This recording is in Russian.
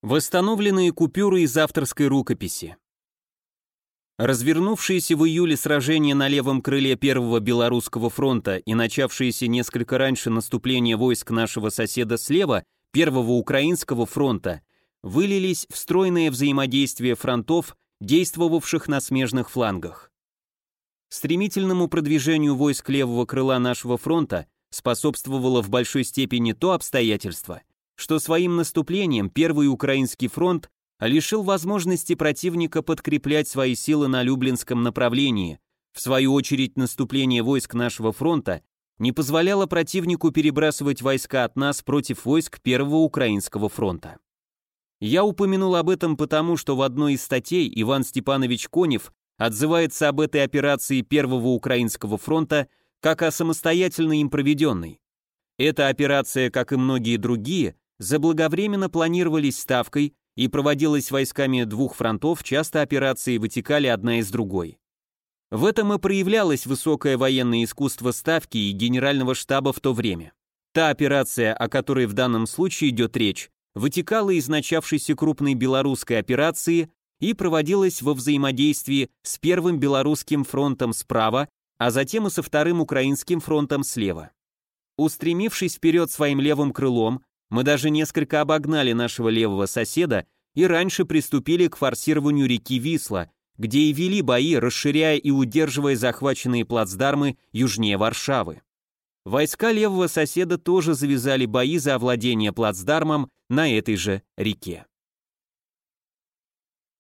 Восстановленные купюры из авторской рукописи. Развернувшееся в июле сражение на левом крыле Первого Белорусского фронта и начавшееся несколько раньше наступление войск нашего соседа слева, Первого Украинского фронта, вылились в стройное взаимодействие фронтов, действовавших на смежных флангах. Стремительному продвижению войск левого крыла нашего фронта способствовало в большой степени то обстоятельство, что своим наступлением Первый Украинский фронт лишил возможности противника подкреплять свои силы на Люблинском направлении. В свою очередь, наступление войск нашего фронта не позволяло противнику перебрасывать войска от нас против войск Первого Украинского фронта. Я упомянул об этом потому, что в одной из статей Иван Степанович Конев отзывается об этой операции Первого Украинского фронта как о самостоятельно им проведенной. Эта операция, как и многие другие, заблаговременно планировались ставкой и проводилась войсками двух фронтов, часто операции вытекали одна из другой. В этом и проявлялось высокое военное искусство ставки и генерального штаба в то время. Та операция, о которой в данном случае идет речь, вытекала из начавшейся крупной белорусской операции и проводилась во взаимодействии с Первым Белорусским фронтом справа, а затем и со Вторым Украинским фронтом слева. Устремившись вперед своим левым крылом, мы даже несколько обогнали нашего левого соседа и раньше приступили к форсированию реки Висла, где и вели бои, расширяя и удерживая захваченные плацдармы южнее Варшавы. Войска левого соседа тоже завязали бои за овладение плацдармом на этой же реке.